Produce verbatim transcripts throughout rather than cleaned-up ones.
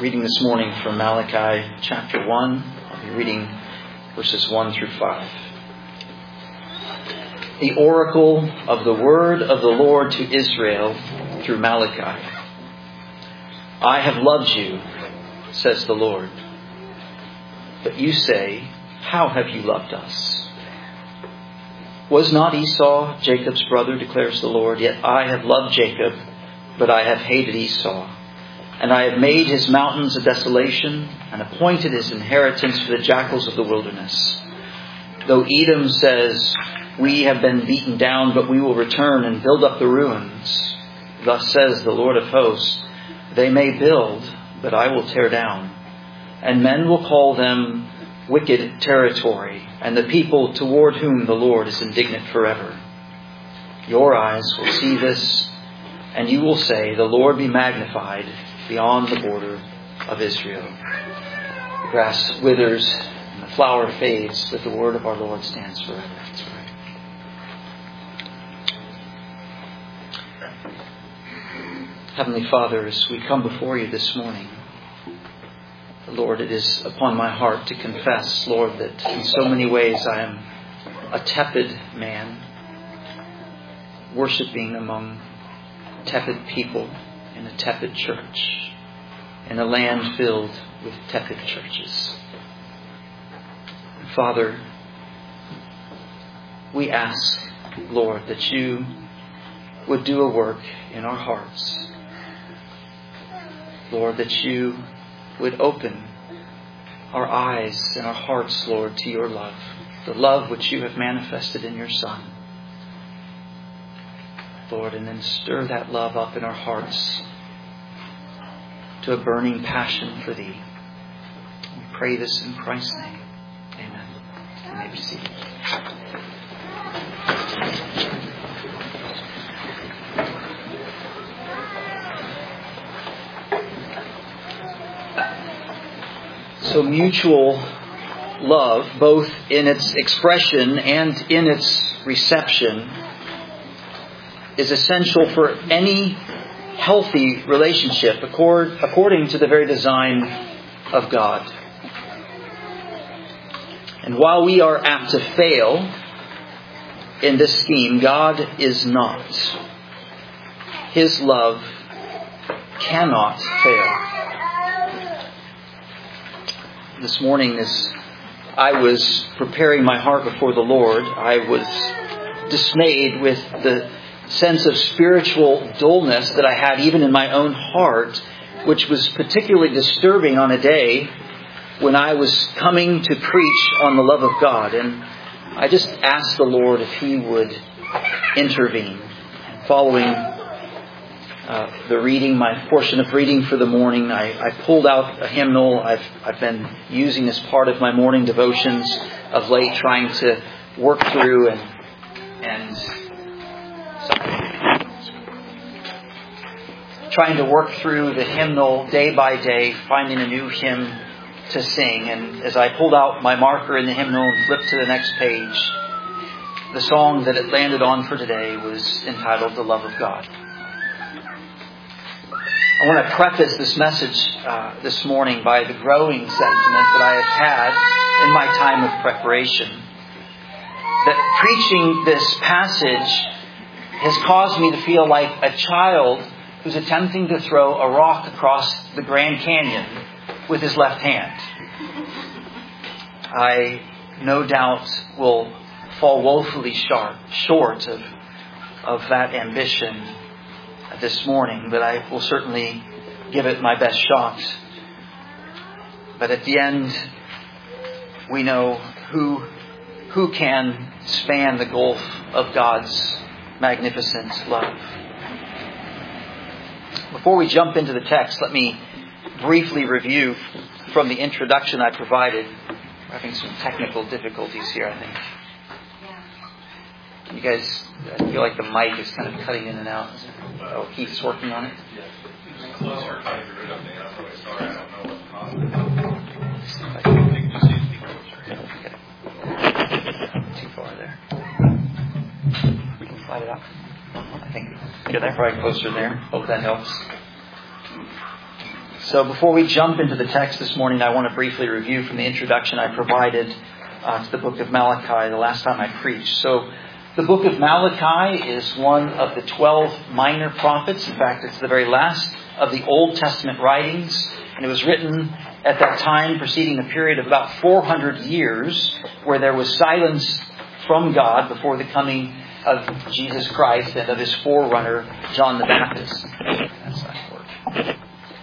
reading this morning from Malachi chapter one. I'll be reading verses one through five. The oracle of the word of the Lord to Israel through Malachi. I have loved you, says the Lord. But you say, how have you loved us? Was not Esau Jacob's brother, declares the Lord? Yet I have loved Jacob, but I have hated Esau. And I have made his mountains a desolation, and appointed his inheritance for the jackals of the wilderness. Though Edom says, we have been beaten down, but we will return and build up the ruins. Thus says the Lord of hosts, they may build, but I will tear down. And men will call them wicked territory, and the people toward whom the Lord is indignant forever. Your eyes will see this, and you will say, the Lord be magnified beyond the border of Israel. The grass withers and the flower fades, but the word of our Lord stands forever. Let's pray. Heavenly Father, as we come before you this morning, Lord, it is upon my heart to confess, Lord, that in so many ways I am a tepid man, worshiping among tepid people in a tepid church, in a land filled with tepid churches. Father, we ask, Lord, that you would do a work in our hearts. Lord, that you would open our eyes and our hearts, Lord, to your love, the love which you have manifested in your Son. Lord, and then stir that love up in our hearts to a burning passion for thee. We pray this in Christ's name. Amen. You may be seated. So mutual love, both in its expression and in its reception, is essential for any healthy relationship according to the very design of God. And while we are apt to fail in this scheme, God is not. His love cannot fail. This morning, as I was preparing my heart before the Lord, I was dismayed with the sense of spiritual dullness that I had even in my own heart, which was particularly disturbing on a day when I was coming to preach on the love of God. And I just asked the Lord if He would intervene. Following Uh, the reading, my portion of reading for the morning, I, I pulled out a hymnal I've, I've been using as part of my morning devotions of late, trying to work through and and sorry, trying to work through the hymnal day by day, finding a new hymn to sing. And as I pulled out my marker in the hymnal and flipped to the next page, the song that it landed on for today was entitled "The Love of God." I want to preface this message uh, this morning by the growing sentiment that I have had in my time of preparation. That preaching this passage has caused me to feel like a child who's attempting to throw a rock across the Grand Canyon with his left hand. I no doubt will fall woefully short, short of, of that ambition this morning, but I will certainly give it my best shot. But at the end, we know who who can span the gulf of God's magnificent love. Before we jump into the text, let me briefly review from the introduction I provided. We're having some technical difficulties here, I think. You guys, I feel like the mic is kind of cutting in and out. Oh, Keith's working on it? Too far there. We can slide it up. I think you're there, probably closer there. Hope that helps. So before we jump into the text this morning, I want to briefly review from the introduction I provided uh, to the book of Malachi the last time I preached. So the book of Malachi is one of the twelve minor prophets. In fact, it's the very last of the Old Testament writings. And it was written at that time preceding a period of about four hundred years where there was silence from God before the coming of Jesus Christ and of His forerunner, John the Baptist. That's not work.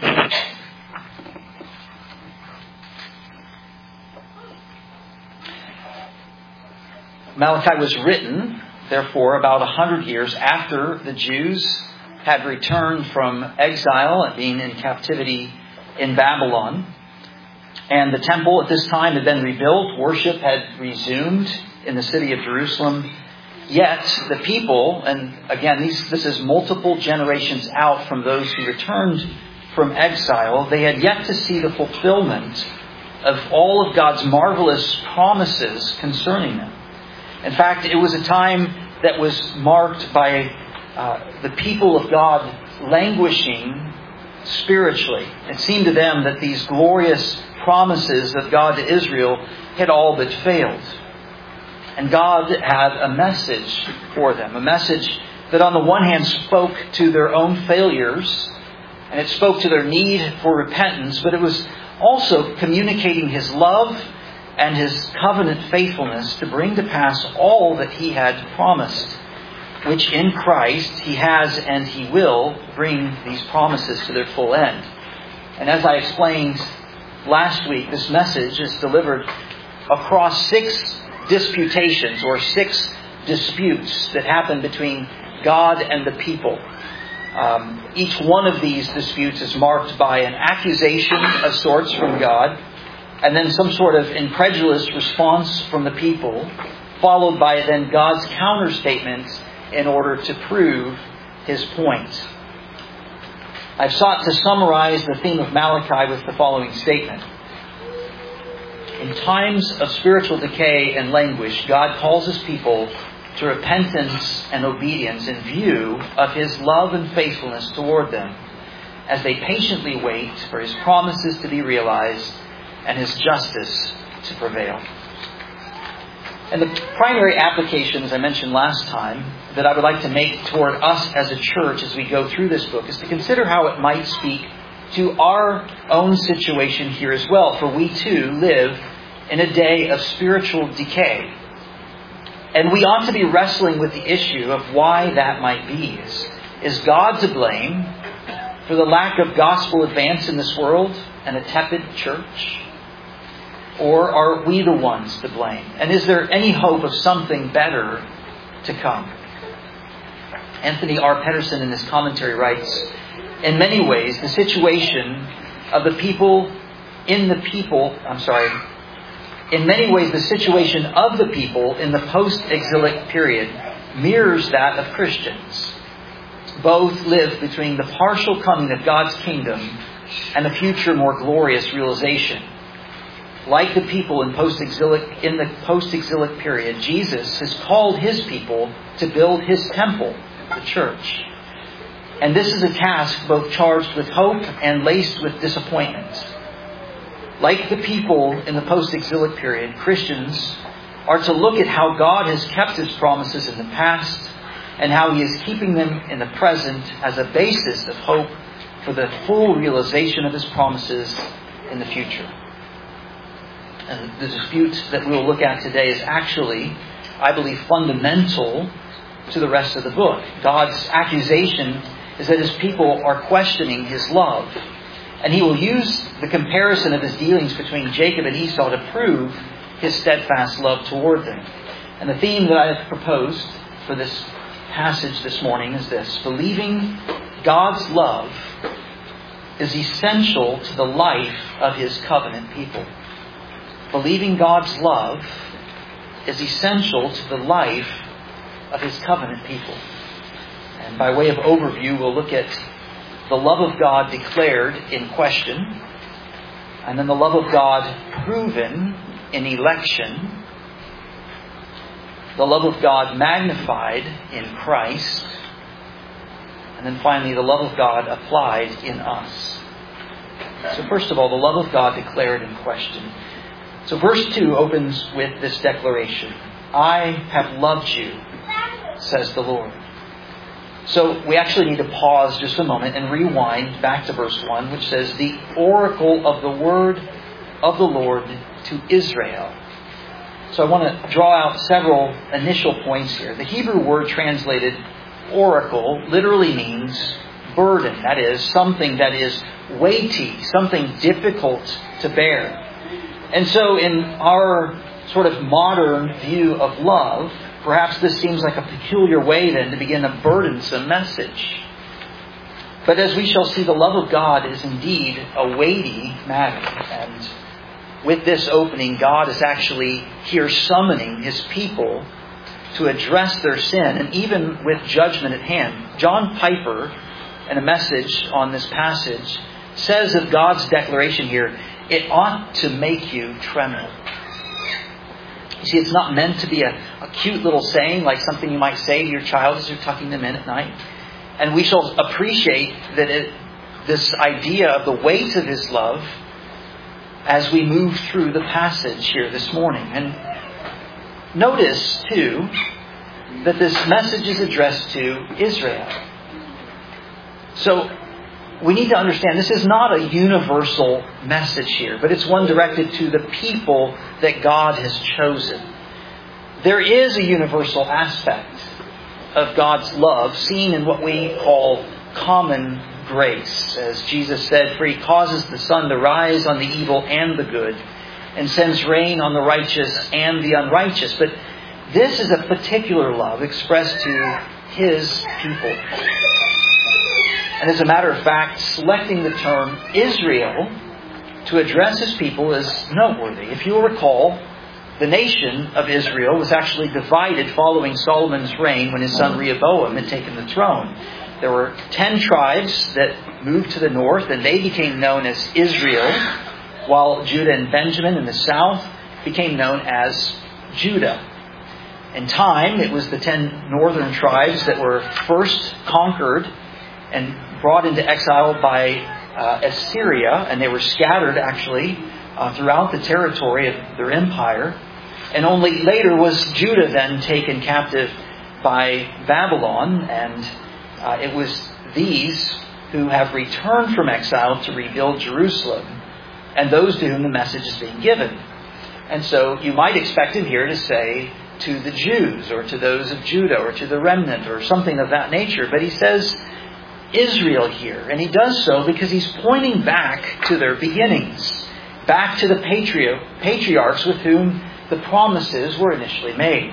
Malachi was written, therefore, about a hundred years after the Jews had returned from exile and being in captivity in Babylon. And the temple at this time had been rebuilt. Worship had resumed in the city of Jerusalem. Yet the people, and again, these, this is multiple generations out from those who returned from exile, they had yet to see the fulfillment of all of God's marvelous promises concerning them. In fact, it was a time that was marked by uh, the people of God languishing spiritually. It seemed to them that these glorious promises of God to Israel had all but failed. And God had a message for them, a message that on the one hand spoke to their own failures, and it spoke to their need for repentance, but it was also communicating His love and His covenant faithfulness to bring to pass all that He had promised, which in Christ He has and He will bring these promises to their full end. And as I explained last week, this message is delivered across six disputations or six disputes that happen between God and the people. Um, each one of these disputes is marked by an accusation of sorts from God, and then some sort of incredulous response from the people, followed by then God's counterstatement in order to prove His point. I've sought to summarize the theme of Malachi with the following statement. In times of spiritual decay and languish, God calls His people to repentance and obedience in view of His love and faithfulness toward them, as they patiently wait for His promises to be realized and His justice to prevail. And the primary application, as I mentioned last time, that I would like to make toward us as a church as we go through this book is to consider how it might speak to our own situation here as well. For we too live in a day of spiritual decay. And we ought to be wrestling with the issue of why that might be. Is, is God to blame for the lack of gospel advance in this world and a tepid church? Or are we the ones to blame? And is there any hope of something better to come? Anthony R. Pedersen in his commentary writes, in many ways, the situation of the people in the people, I'm sorry, in many ways, the situation of the people in the post-exilic period mirrors that of Christians. Both live between the partial coming of God's kingdom and a future more glorious realization. Like the people in post-exilic, in the post-exilic period, Jesus has called His people to build His temple, the church. And this is a task both charged with hope and laced with disappointment. Like the people in the post-exilic period, Christians are to look at how God has kept His promises in the past and how He is keeping them in the present as a basis of hope for the full realization of His promises in the future. And the dispute that we will look at today is actually, I believe, fundamental to the rest of the book. God's accusation is that His people are questioning His love. And He will use the comparison of His dealings between Jacob and Esau to prove His steadfast love toward them. And the theme that I have proposed for this passage this morning is this: believing God's love is essential to the life of His covenant people. Believing God's love is essential to the life of His covenant people. And by way of overview, we'll look at the love of God declared in question, and then the love of God proven in election, the love of God magnified in Christ, and then finally the love of God applied in us. So first of all, the love of God declared in question. So verse two opens with this declaration. I have loved you, says the Lord. So we actually need to pause just a moment and rewind back to verse one, which says, the oracle of the word of the Lord to Israel. So I want to draw out several initial points here. The Hebrew word translated oracle literally means burden. That is, something that is weighty, something difficult to bear. And so in our sort of modern view of love, perhaps this seems like a peculiar way then to begin a burdensome message. But as we shall see, the love of God is indeed a weighty matter. And with this opening, God is actually here summoning His people to address their sin, and even with judgment at hand. John Piper, in a message on this passage, says of God's declaration here, it ought to make you tremble. You see, it's not meant to be a, a cute little saying like something you might say to your child as you're tucking them in at night. And we shall appreciate that it, this idea of the weight of His love as we move through the passage here this morning. And notice, too, that this message is addressed to Israel. So we need to understand this is not a universal message here, but it's one directed to the people that God has chosen. There is a universal aspect of God's love seen in what we call common grace. As Jesus said, for He causes the sun to rise on the evil and the good, and sends rain on the righteous and the unrighteous. But this is a particular love expressed to His people. And as a matter of fact, selecting the term Israel to address His people is noteworthy. If you will recall, the nation of Israel was actually divided following Solomon's reign when his son Rehoboam had taken the throne. There were ten tribes that moved to the north, and they became known as Israel, while Judah and Benjamin in the south became known as Judah. In time, it was the ten northern tribes that were first conquered and brought into exile by uh, Assyria, and they were scattered actually uh, throughout the territory of their empire. And only later was Judah then taken captive by Babylon, and uh, it was these who have returned from exile to rebuild Jerusalem, and those to whom the message is being given. And so you might expect him here to say to the Jews, or to those of Judah, or to the remnant, or something of that nature. But he says Israel here, and he does so because he's pointing back to their beginnings, back to the patri- patriarchs with whom the promises were initially made.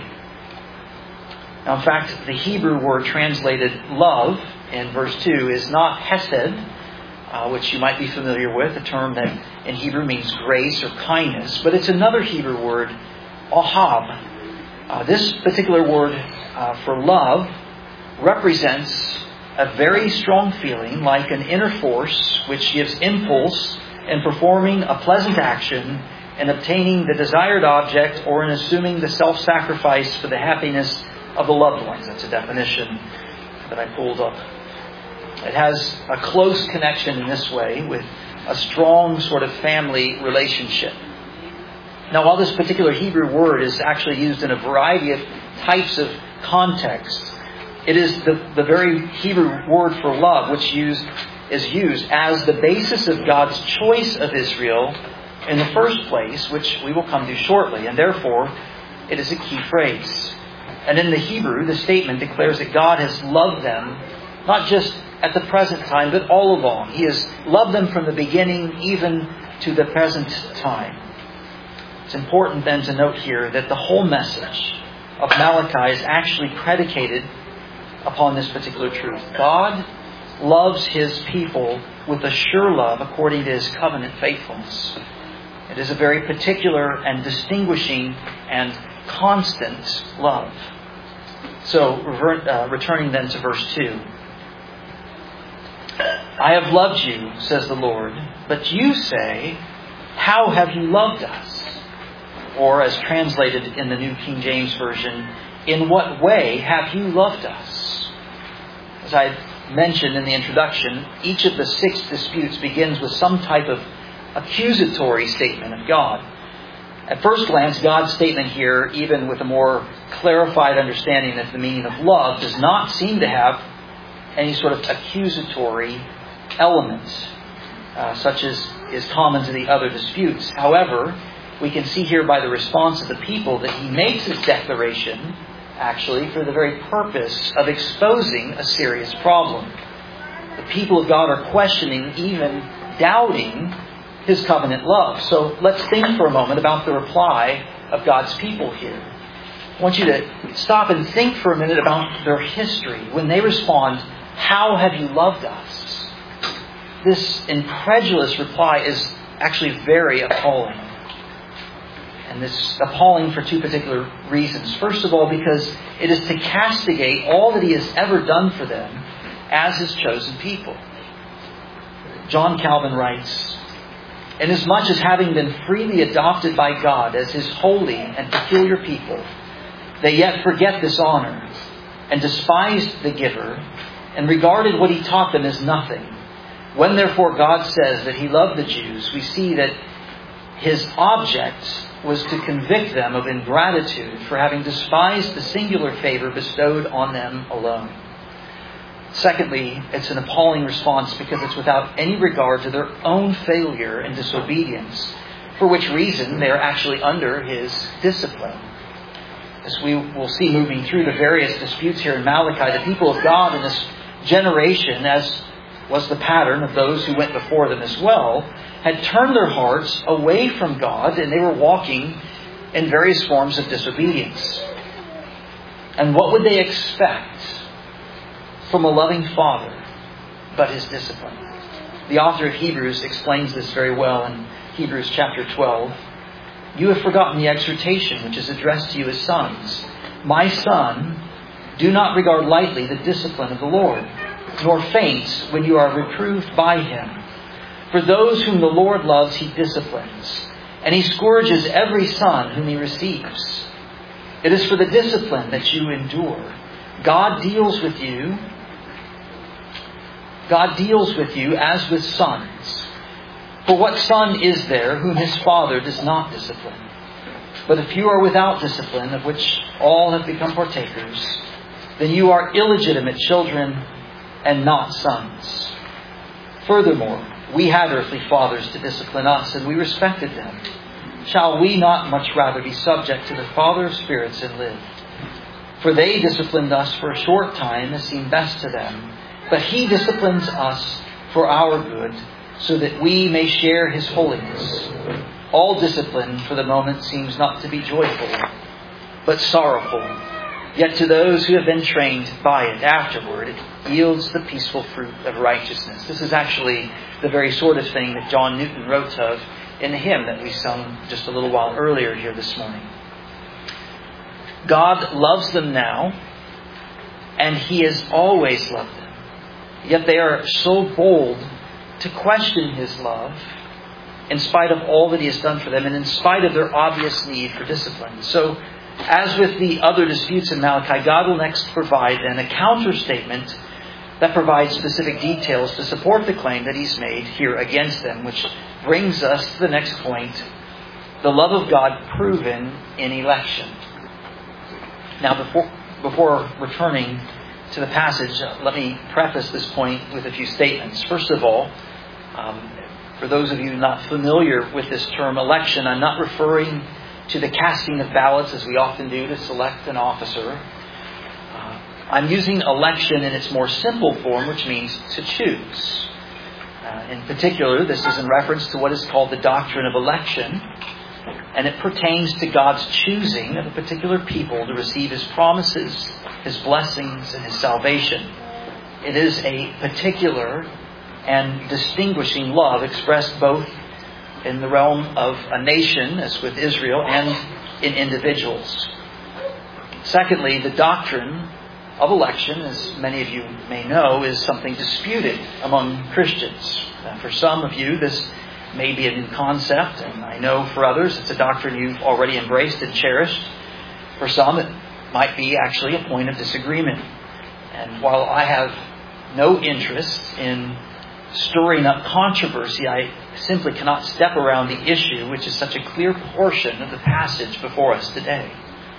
Now, in fact, the Hebrew word translated love in verse two is not hesed, uh, which you might be familiar with, a term that in Hebrew means grace or kindness, but it's another Hebrew word, ahab. Uh, this particular word uh, for love represents a very strong feeling, like an inner force which gives impulse in performing a pleasant action, in obtaining the desired object, or in assuming the self-sacrifice for the happiness of the loved ones. That's a definition that I pulled up. It has a close connection in this way with a strong sort of family relationship. Now, while this particular Hebrew word is actually used in a variety of types of contexts, it is the, the very Hebrew word for love which used, is used as the basis of God's choice of Israel in the first place, which we will come to shortly. And therefore, it is a key phrase. And in the Hebrew, the statement declares that God has loved them, not just at the present time, but all along. He has loved them from the beginning, even to the present time. It's important then to note here that the whole message of Malachi is actually predicated upon this particular truth. God loves His people with a sure love according to His covenant faithfulness. It is a very particular and distinguishing and constant love. So, revert, uh, returning then to verse two. I have loved you, says the Lord, but you say, how have you loved us? Or as translated in the New King James Version, in what way have you loved us? As I mentioned in the introduction, each of the six disputes begins with some type of accusatory statement of God. At first glance, God's statement here, even with a more clarified understanding of the meaning of love, does not seem to have any sort of accusatory element, uh, such as is common to the other disputes. However, we can see here by the response of the people that he makes his declaration actually for the very purpose of exposing a serious problem. The people of God are questioning, even doubting, His covenant love. So let's think for a moment about the reply of God's people here. I want you to stop and think for a minute about their history. When they respond, "How have you loved us?" This incredulous reply is actually very appalling. And this appalling for two particular reasons. First of all, because it is to castigate all that He has ever done for them as His chosen people. John Calvin writes, "Inasmuch as having been freely adopted by God as His holy and peculiar people, they yet forget this honor and despised the giver and regarded what He taught them as nothing. When therefore God says that He loved the Jews, we see that His object was to convict them of ingratitude for having despised the singular favor bestowed on them alone. Secondly, it's an appalling response because it's without any regard to their own failure and disobedience, for which reason they are actually under His discipline." As we will see moving through the various disputes here in Malachi, the people of God in this generation, as was the pattern of those who went before them as well, had turned their hearts away from God, and they were walking in various forms of disobedience. And what would they expect from a loving Father but His discipline? The author of Hebrews explains this very well in Hebrews chapter twelve. "You have forgotten the exhortation which is addressed to you as sons. My son, do not regard lightly the discipline of the Lord, nor faint when you are reproved by Him. For those whom the Lord loves He disciplines, and He scourges every son whom He receives. It is for the discipline that you endure. God deals with you God deals with you as with sons. For what son is there whom his father does not discipline? But if you are without discipline, of which all have become partakers, then you are illegitimate children and not sons. Furthermore, we had earthly fathers to discipline us, and we respected them. Shall we not much rather be subject to the Father of spirits and live? For they disciplined us for a short time as seemed best to them, but He disciplines us for our good, so that we may share His holiness. All discipline for the moment seems not to be joyful, but sorrowful. Yet to those who have been trained by it afterward, it yields the peaceful fruit of righteousness." This is actually the very sort of thing that John Newton wrote of in the hymn that we sung just a little while earlier here this morning. God loves them now, and He has always loved them. Yet they are so bold to question His love in spite of all that He has done for them and in spite of their obvious need for discipline. So, as with the other disputes in Malachi, God will next provide then a counter-statement that provides specific details to support the claim that He's made here against them, which brings us to the next point: the love of God proven in election. Now, before, before returning to the passage, let me preface this point with a few statements. First of all, um, for those of you not familiar with this term election, I'm not referring to the casting of ballots as we often do to select an officer. Uh, I'm using election in its more simple form, which means to choose. Uh, in particular, this is in reference to what is called the doctrine of election, and it pertains to God's choosing of a particular people to receive His promises, His blessings, and His salvation. It is a particular and distinguishing love expressed both in the realm of a nation, as with Israel, and in individuals. Secondly, the doctrine of election, as many of you may know, is something disputed among Christians. Uh, for some of you, this may be a new concept, and I know for others it's a doctrine you've already embraced and cherished. For some, it might be actually a point of disagreement. And while I have no interest in stirring up controversy. I simply cannot step around the issue, which is such a clear portion of the passage before us today.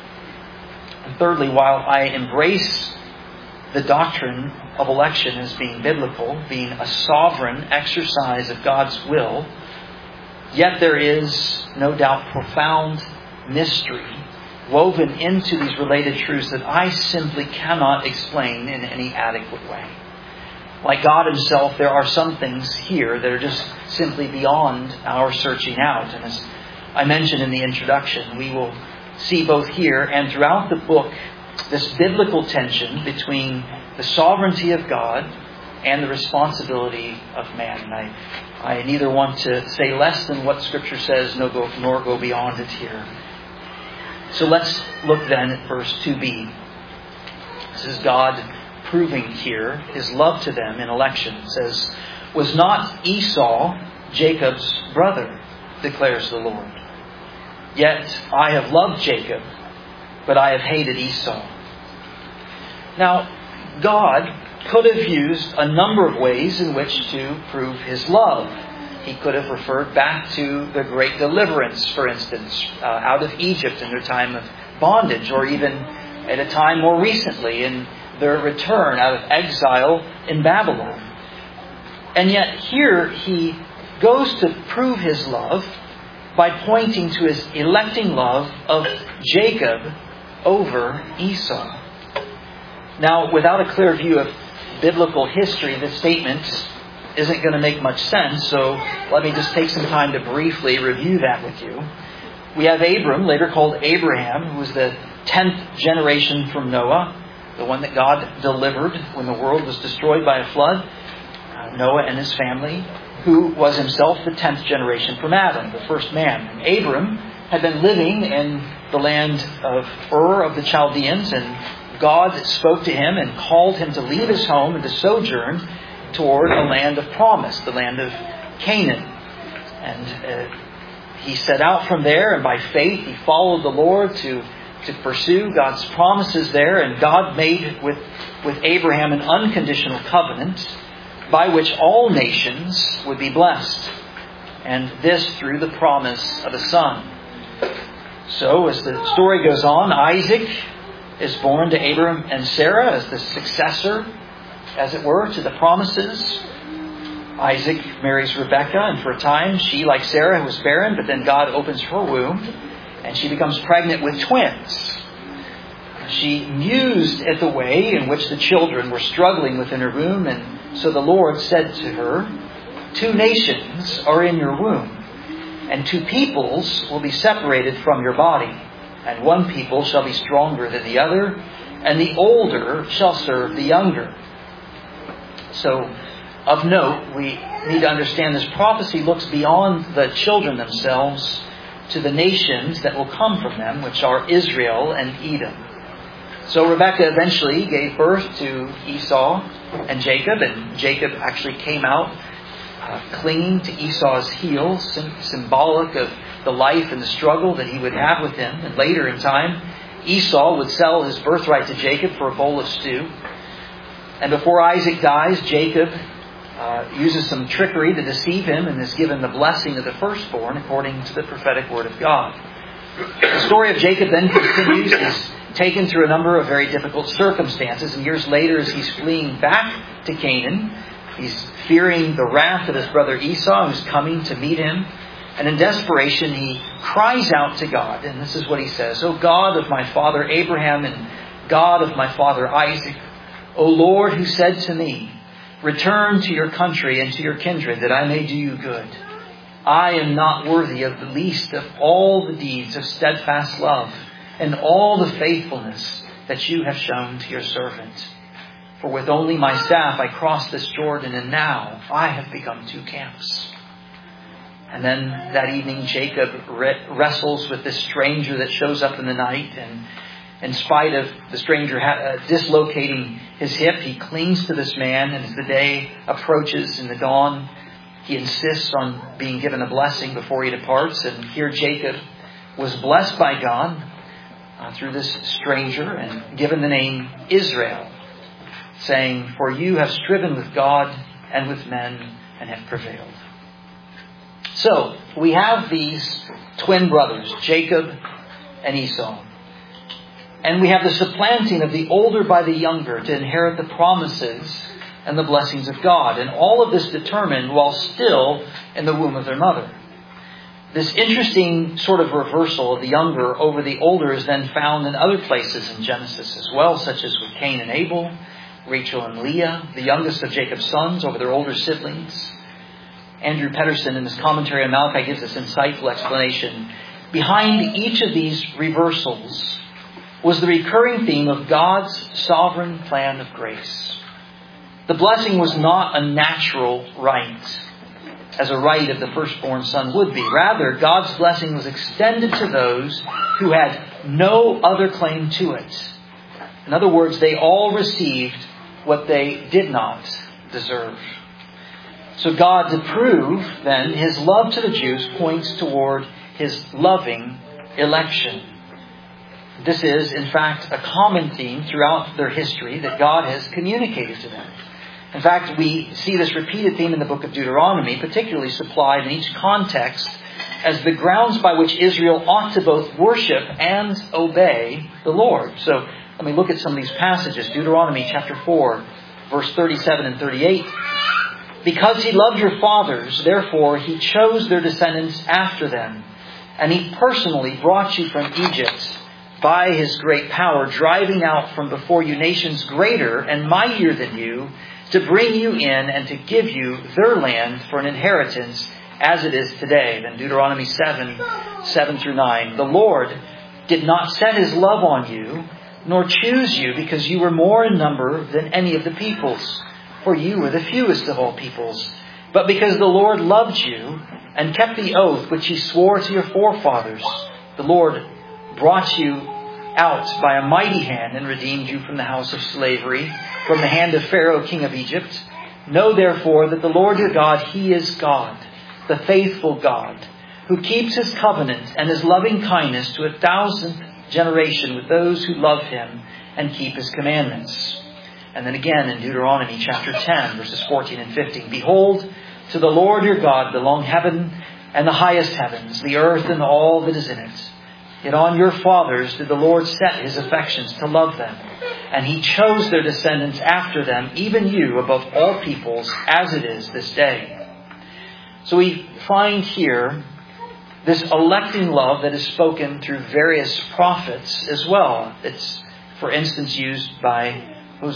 And thirdly, while I embrace the doctrine of election as being biblical, being a sovereign exercise of God's will, yet there is no doubt profound mystery woven into these related truths that I simply cannot explain in any adequate way. Like God Himself, there are some things here that are just simply beyond our searching out. And as I mentioned in the introduction, we will see both here and throughout the book this biblical tension between the sovereignty of God and the responsibility of man. And I, I neither want to say less than what Scripture says nor go, nor go beyond it here. So let's look then at verse two b. This is God proving here His love to them in election. It says, "Was not Esau Jacob's brother, declares the Lord. Yet I have loved Jacob, but I have hated Esau." Now, God could have used a number of ways in which to prove His love. He could have referred back to the great deliverance, for instance, uh, out of Egypt in their time of bondage, or even at a time more recently in their return out of exile in Babylon. And yet here He goes to prove His love by pointing to His electing love of Jacob over Esau. Now, without a clear view of biblical history, this statement isn't going to make much sense, so let me just take some time to briefly review that with you. We have Abram, later called Abraham, who was the tenth generation from Noah, the one that God delivered when the world was destroyed by a flood. Uh, Noah and his family, who was himself the tenth generation from Adam, the first man. And Abram had been living in the land of Ur of the Chaldeans, and God spoke to him and called him to leave his home and to sojourn toward a land of promise, the land of Canaan. And uh, he set out from there, and by faith he followed the Lord to, to pursue God's promises there. And God made with, with Abraham an unconditional covenant by which all nations would be blessed. And this through the promise of a son. So as the story goes on, Isaac is born to Abraham and Sarah as the successor, as it were, to the promises. Isaac marries Rebekah, and for a time she, like Sarah, was barren, but then God opens her womb and she becomes pregnant with twins. She mused at the way in which the children were struggling within her womb, and so the Lord said to her, "Two nations are in your womb, and two peoples will be separated from your body, and one people shall be stronger than the other, and the older shall serve the younger." So, of note, we need to understand this prophecy looks beyond the children themselves to the nations that will come from them, which are Israel and Edom. So Rebekah eventually gave birth to Esau and Jacob, and Jacob actually came out uh, clinging to Esau's heels, symbolic of the life and the struggle that he would have with him. And later in time, Esau would sell his birthright to Jacob for a bowl of stew. And before Isaac dies, Jacob uh, uses some trickery to deceive him and is given the blessing of the firstborn according to the prophetic word of God. The story of Jacob then continues. He's taken through a number of very difficult circumstances. And years later, as he's fleeing back to Canaan, he's fearing the wrath of his brother Esau, who's coming to meet him. And in desperation, he cries out to God. And this is what he says: "O God of my father Abraham and God of my father Isaac, O Lord, who said to me, 'Return to your country and to your kindred, that I may do you good.' I am not worthy of the least of all the deeds of steadfast love and all the faithfulness that you have shown to your servant. For with only my staff I crossed this Jordan, and now I have become two camps." And then that evening, Jacob wrestles with this stranger that shows up in the night. And in spite of the stranger uh, dislocating his hip, he clings to this man. And as the day approaches in the dawn, he insists on being given a blessing before he departs. And here Jacob was blessed by God uh, through this stranger and given the name Israel. saying, "For you have striven with God and with men and have prevailed." So, we have these twin brothers, Jacob and Esau. And we have the supplanting of the older by the younger to inherit the promises and the blessings of God. And all of this determined while still in the womb of their mother. This interesting sort of reversal of the younger over the older is then found in other places in Genesis as well, such as with Cain and Abel, Rachel and Leah, the youngest of Jacob's sons over their older siblings. Andrew Pedersen, in his commentary on Malachi, gives this insightful explanation. Behind each of these reversals was the recurring theme of God's sovereign plan of grace. The blessing was not a natural right, as a right of the firstborn son would be. Rather, God's blessing was extended to those who had no other claim to it. In other words, they all received what they did not deserve. So God, to prove then His love to the Jews, points toward His loving election. This is, in fact, a common theme throughout their history that God has communicated to them. In fact, we see this repeated theme in the book of Deuteronomy, particularly supplied in each context as the grounds by which Israel ought to both worship and obey the Lord. So let me look at some of these passages. Deuteronomy chapter four, verse thirty-seven and thirty-eight. "Because He loved your fathers, therefore He chose their descendants after them. And He personally brought you from Egypt by His great power, driving out from before you nations greater and mightier than you, to bring you in and to give you their land for an inheritance as it is today." Then Deuteronomy seven, seven through nine. "The Lord did not set His love on you, nor choose you because you were more in number than any of the peoples, for you were the fewest of all peoples, but because the Lord loved you and kept the oath which He swore to your forefathers. The Lord brought you out by a mighty hand and redeemed you from the house of slavery, from the hand of Pharaoh, king of Egypt. Know therefore that the Lord your God, He is God, the faithful God, who keeps His covenant and His loving kindness to a thousandth generation with those who love Him and keep His commandments." And then again in Deuteronomy chapter ten, verses fourteen and fifteen. "Behold, to the Lord your God belong heaven and the highest heavens, the earth and all that is in it. Yet on your fathers did the Lord set His affections to love them, and He chose their descendants after them, even you above all peoples, as it is this day." So we find here this electing love that is spoken through various prophets as well. It's, for instance, used by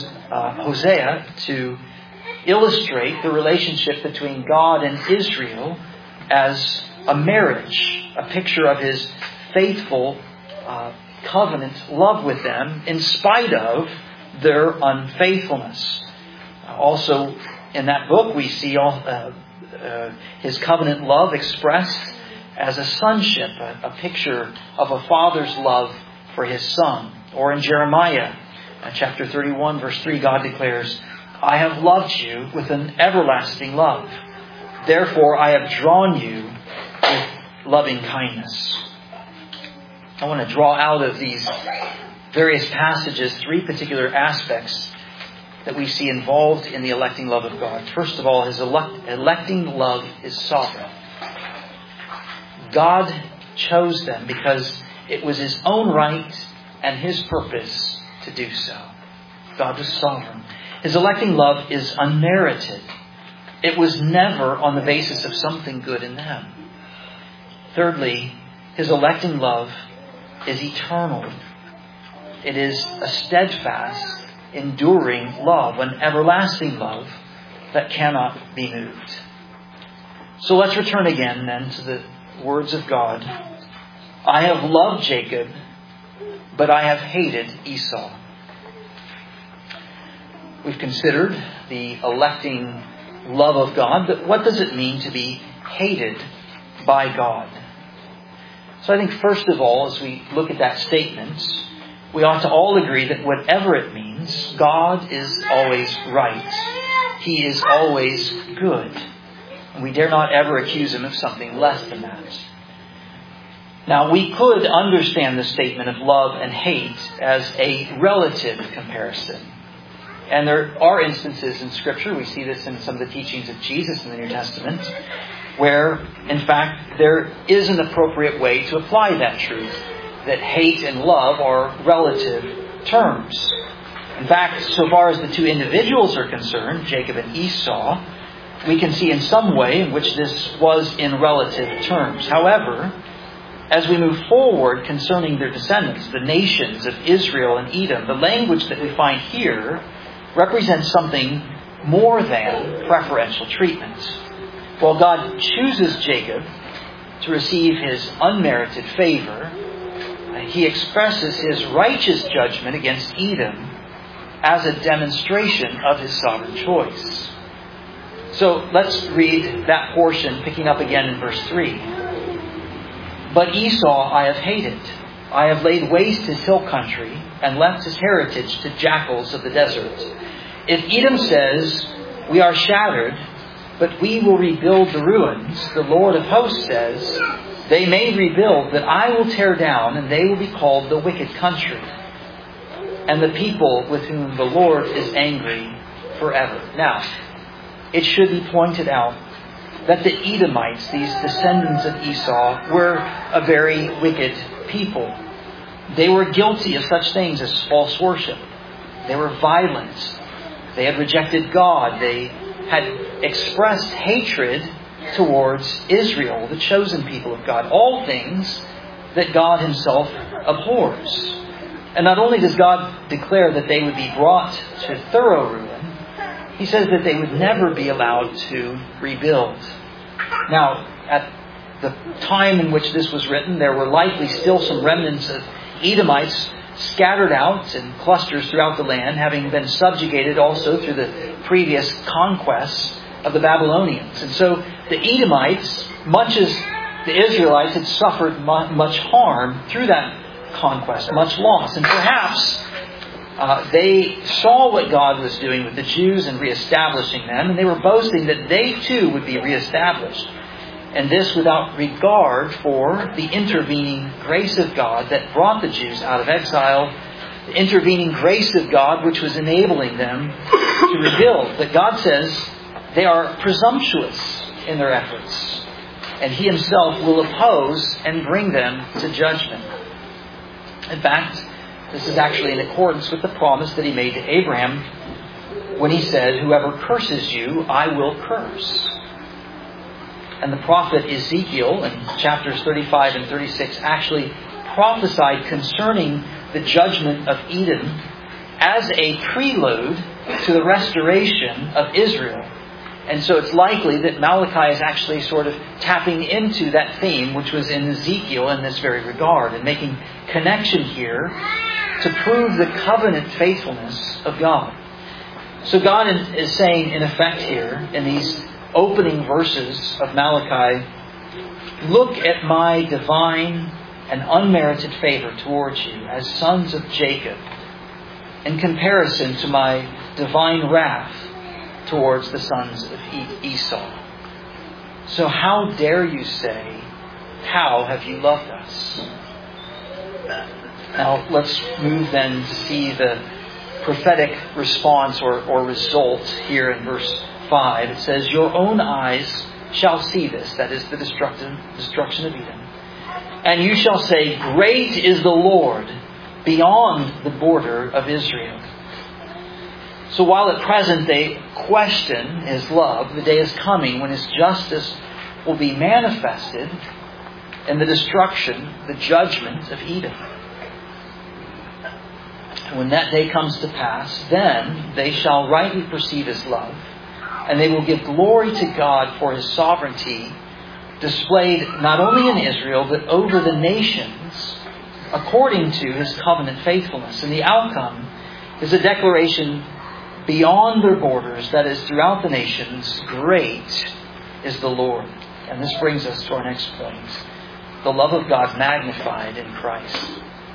Hosea to illustrate the relationship between God and Israel as a marriage, a picture of His faithful uh, covenant love with them in spite of their unfaithfulness. Also, in that book, we see all, uh, uh, His covenant love expressed as a sonship, a, a picture of a father's love for his son. Or in Jeremiah, uh, chapter thirty-one, verse three, God declares, "I have loved you with an everlasting love. Therefore, I have drawn you with loving kindness." I want to draw out of these various passages three particular aspects that we see involved in the electing love of God. First of all, His elect, electing love is sovereign. God chose them because it was His own right and His purpose to do so. God is sovereign. His electing love is unmerited. It was never on the basis of something good in them. Thirdly, His electing love is eternal. It is a steadfast, enduring love, an everlasting love that cannot be moved. So let's return again then to the words of God. "I have loved Jacob, but I have hated Esau." We've considered the electing love of God, but what does it mean to be hated by God? So I think first of all, as we look at that statement, we ought to all agree that whatever it means, God is always right. He is always good. And we dare not ever accuse Him of something less than that. Now, we could understand the statement of love and hate as a relative comparison. And there are instances in Scripture, we see this in some of the teachings of Jesus in the New Testament, where, in fact, there is an appropriate way to apply that truth, that hate and love are relative terms. In fact, so far as the two individuals are concerned, Jacob and Esau, we can see in some way in which this was in relative terms. However, as we move forward concerning their descendants, the nations of Israel and Edom, the language that we find here represents something more than preferential treatment. While God chooses Jacob to receive his unmerited favor, He expresses His righteous judgment against Edom as a demonstration of His sovereign choice. So let's read that portion, picking up again in verse three. But Esau I have hated. I have laid waste his hill country and left his heritage to jackals of the desert. If Edom says, we are shattered, but we will rebuild the ruins, the Lord of hosts says, they may rebuild, but I will tear down, and they will be called the wicked country, and the people with whom the Lord is angry forever. Now, it should be pointed out that the Edomites, these descendants of Esau, were a very wicked people. They were guilty of such things as false worship. They were violent. They had rejected God. They had expressed hatred towards Israel, the chosen people of God. All things that God Himself abhors. And not only does God declare that they would be brought to thorough ruin, He says that they would never be allowed to rebuild. Now, at the time in which this was written, there were likely still some remnants of Edomites scattered out in clusters throughout the land, having been subjugated also through the previous conquests of the Babylonians. And so the Edomites, much as the Israelites, had suffered much harm through that conquest, much loss. And perhaps uh, they saw what God was doing with the Jews and reestablishing them, and they were boasting that they too would be reestablished. And this without regard for the intervening grace of God that brought the Jews out of exile, the intervening grace of God which was enabling them to rebuild. But God says they are presumptuous in their efforts, and He Himself will oppose and bring them to judgment. In fact, this is actually in accordance with the promise that He made to Abraham when He said, whoever curses you, I will curse. And the prophet Ezekiel in chapters thirty-five and thirty-six actually prophesied concerning the judgment of Edom as a prelude to the restoration of Israel. And so it's likely that Malachi is actually sort of tapping into that theme which was in Ezekiel in this very regard, and making connection here to prove the covenant faithfulness of God. So God is saying in effect here in these opening verses of Malachi, look at my divine and unmerited favor towards you as sons of Jacob in comparison to my divine wrath towards the sons of Esau. So how dare you say, how have you loved us? Now let's move then to see the prophetic response or, or result here in verse five. It says, your own eyes shall see this, that is the destruction, destruction of Edom. And you shall say, great is the Lord beyond the border of Israel. So while at present they question His love, the day is coming when His justice will be manifested in the destruction, the judgment of Edom. And when that day comes to pass, then they shall rightly perceive His love, and they will give glory to God for His sovereignty, displayed not only in Israel, but over the nations, according to His covenant faithfulness. And the outcome is a declaration beyond their borders, that is, throughout the nations, great is the Lord. And this brings us to our next point. The love of God magnified in Christ.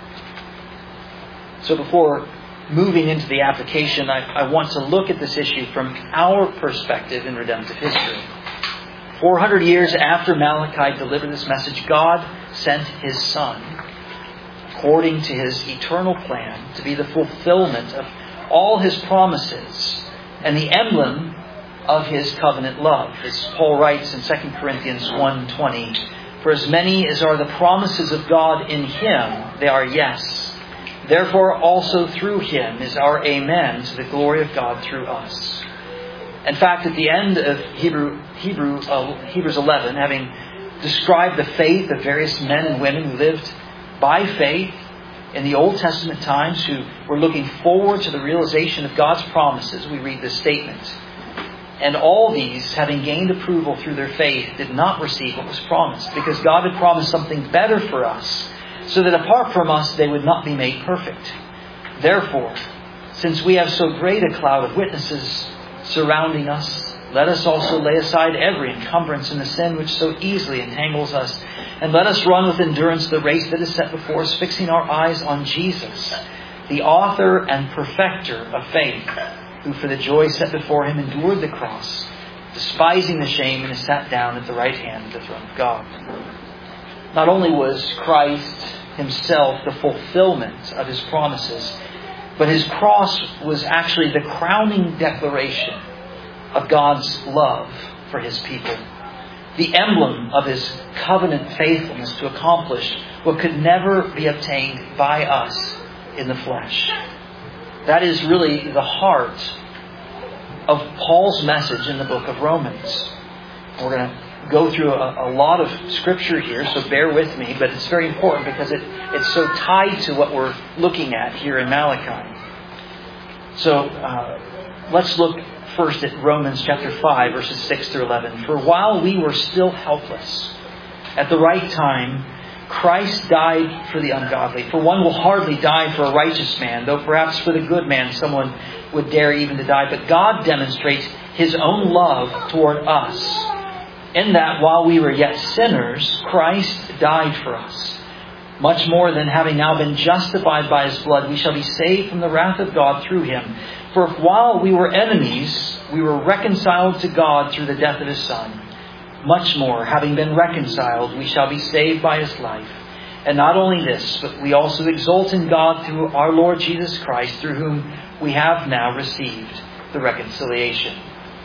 So before moving into the application, I, I want to look at this issue from our perspective in redemptive history. four hundred years after Malachi delivered this message, God sent His Son, according to His eternal plan, to be the fulfillment of all His promises and the emblem of His covenant love. As Paul writes in Second Corinthians one twenty, "For as many as are the promises of God in Him, they are yes. Therefore also through Him is our amen to the glory of God through us." In fact, at the end of Hebrew, Hebrew, uh, Hebrews eleven, having described the faith of various men and women who lived by faith in the Old Testament times, who were looking forward to the realization of God's promises, we read this statement: "And all these, having gained approval through their faith, did not receive what was promised, because God had promised something better for us, so that apart from us they would not be made perfect. Therefore, since we have so great a cloud of witnesses surrounding us, let us also lay aside every encumbrance and the sin which so easily entangles us, and let us run with endurance the race that is set before us, fixing our eyes on Jesus, the author and perfecter of faith, who for the joy set before Him endured the cross, despising the shame, and is sat down at the right hand of the throne of God." Not only was Christ Himself the fulfillment of His promises, but His cross was actually the crowning declaration of God's love for His people. The emblem of His covenant faithfulness to accomplish what could never be obtained by us in the flesh. That is really the heart of Paul's message in the book of Romans. We're going to go through a, a lot of Scripture here, so bear with me, but it's very important because it, it's so tied to what we're looking at here in Malachi. So uh, let's look first at Romans chapter five, verses six through eleven. "For while we were still helpless, at the right time, Christ died for the ungodly. For one will hardly die for a righteous man, though perhaps for the good man someone would dare even to die. But God demonstrates His own love toward us, in that while we were yet sinners, Christ died for us. Much more than having now been justified by His blood, we shall be saved from the wrath of God through Him. For if while we were enemies, we were reconciled to God through the death of His Son, much more, having been reconciled, we shall be saved by His life. And not only this, but we also exult in God through our Lord Jesus Christ, through whom we have now received the reconciliation."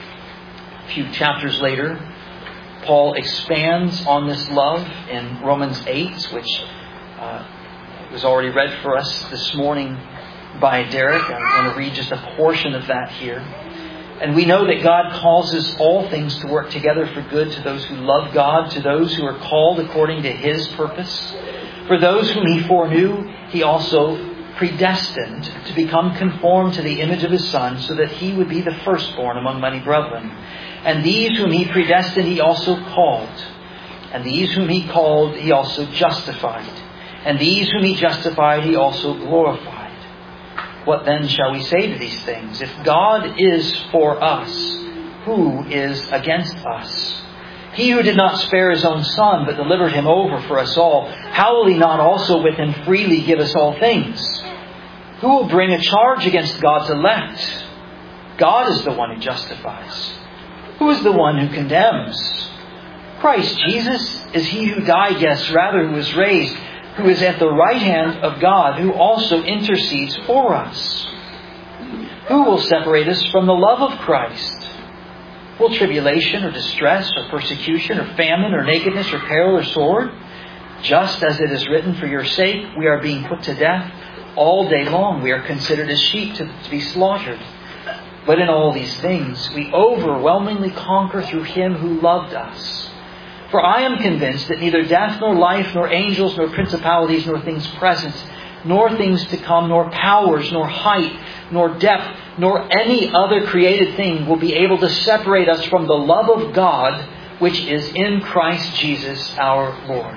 A few chapters later, Paul expands on this love in Romans eight, which uh, was already read for us this morning by Derek. I'm going to read just a portion of that here. "And we know that God causes all things to work together for good to those who love God, to those who are called according to His purpose. For those whom He foreknew, He also predestined to become conformed to the image of His Son, so that He would be the firstborn among many brethren. And these whom He predestined, He also called. And these whom He called, He also justified. And these whom He justified, He also glorified. What then shall we say to these things? If God is for us, who is against us? He who did not spare His own Son, but delivered Him over for us all, how will He not also with Him freely give us all things? Who will bring a charge against God's elect? God is the one who justifies. Who is the one who condemns? Christ Jesus is He who died, yes, rather who was raised, who is at the right hand of God, who also intercedes for us. Who will separate us from the love of Christ? Will tribulation or distress or persecution or famine or nakedness or peril or sword? Just as it is written, for your sake we are being put to death. All day long we are considered as sheep to, to be slaughtered. But in all these things we overwhelmingly conquer through Him who loved us. For I am convinced that neither death nor life, nor angels, nor principalities, nor things present, nor things to come, nor powers, nor height, nor depth, nor any other created thing will be able to separate us from the love of God, which is in Christ Jesus our Lord.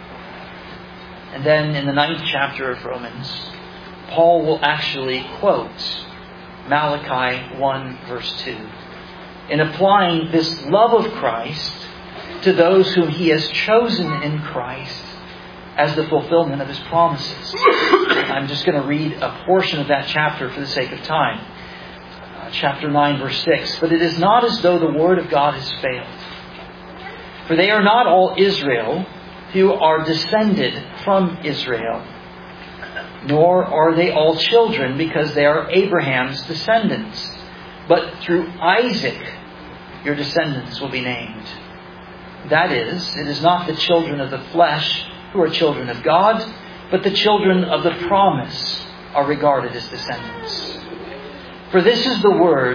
And then in the ninth chapter of Romans, Paul will actually quote Malachi one verse two, in applying this love of Christ to those whom He has chosen in Christ as the fulfillment of His promises. I'm just going to read a portion of that chapter for the sake of time. Uh, chapter nine, verse six. But it is not as though the word of God has failed. For they are not all Israel who are descended from Israel. Nor are they all children, because they are Abraham's descendants. But through Isaac your descendants will be named. That is, it is not the children of the flesh who are children of God, but the children of the promise are regarded as descendants. For this is the word,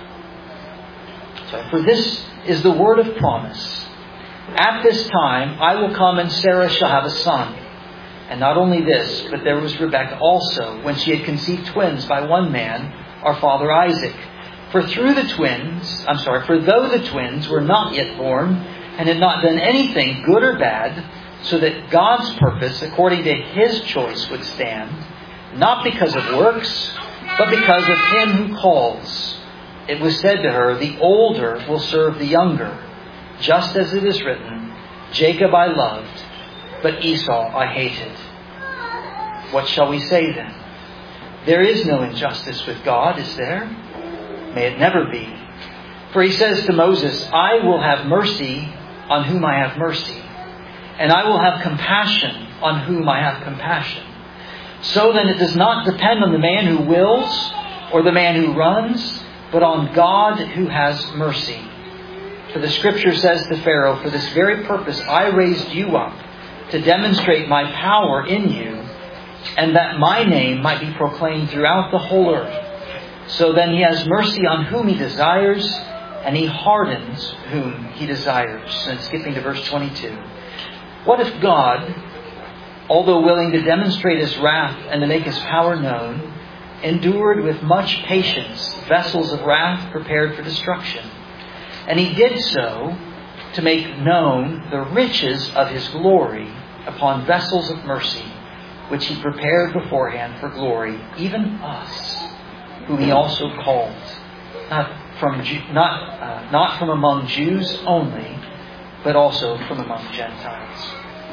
sorry, for this is the word of promise. At this time I will come, and Sarah shall have a son. And not only this, but there was Rebekah also, when she had conceived twins by one man, our father Isaac. For through the twins, I'm sorry, for though the twins were not yet born, and had not done anything good or bad, so that God's purpose, according to His choice, would stand, not because of works, but because of Him who calls. It was said to her, the older will serve the younger, just as it is written, Jacob I loved, but Esau I hated. What shall we say then? There is no injustice with God, is there? May it never be. For He says to Moses, I will have mercy on whom I have mercy, and I will have compassion on whom I have compassion. So then it does not depend on the man who wills or the man who runs, but on God who has mercy. For the Scripture says to Pharaoh, for this very purpose I raised you up, to demonstrate my power in you, and that my name might be proclaimed throughout the whole earth. So then He has mercy on whom He desires, and He hardens whom He desires. And skipping to verse twenty-two. What if God, although willing to demonstrate His wrath and to make His power known, endured with much patience vessels of wrath prepared for destruction? And He did so to make known the riches of His glory upon vessels of mercy, which He prepared beforehand for glory, even us, whom He also called, not from not uh, not from among Jews only, but also from among Gentiles.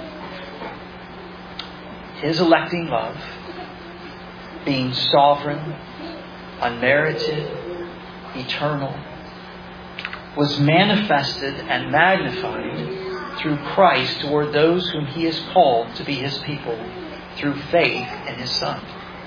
His electing love, being sovereign, unmerited, eternal, was manifested and magnified through Christ toward those whom He has called to be His people through faith in His Son.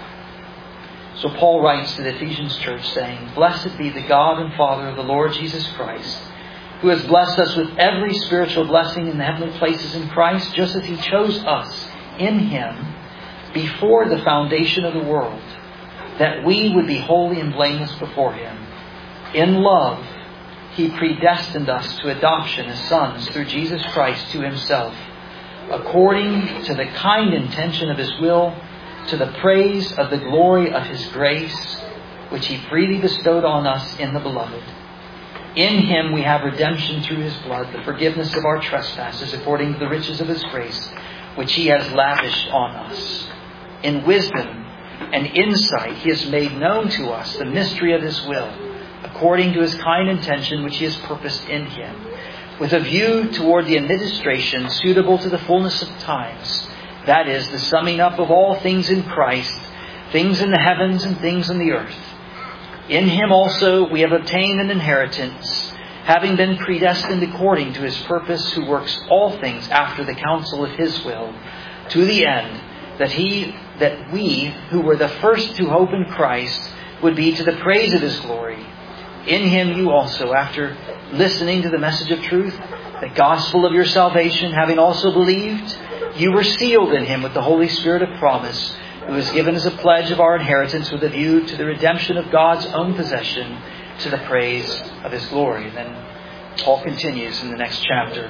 So Paul writes to the Ephesians church saying, Blessed be the God and Father of the Lord Jesus Christ, who has blessed us with every spiritual blessing in the heavenly places in Christ, just as He chose us in Him before the foundation of the world, that we would be holy and blameless before Him. In love, He predestined us to adoption as sons through Jesus Christ to Himself, according to the kind intention of His will, to the praise of the glory of His grace, which He freely bestowed on us in the Beloved. In Him we have redemption through His blood, the forgiveness of our trespasses, according to the riches of His grace, which He has lavished on us. In wisdom and insight He has made known to us the mystery of His will, according to His kind intention which He has purposed in Him, with a view toward the administration suitable to the fullness of times, that is, the summing up of all things in Christ, things in the heavens and things in the earth. In Him also we have obtained an inheritance, having been predestined according to His purpose, who works all things after the counsel of His will, to the end that He, that we, who were the first to hope in Christ, would be to the praise of His glory. In Him you also, after listening to the message of truth, the gospel of your salvation, having also believed, you were sealed in Him with the Holy Spirit of promise, who is given as a pledge of our inheritance with a view to the redemption of God's own possession, to the praise of His glory. And then Paul continues in the next chapter.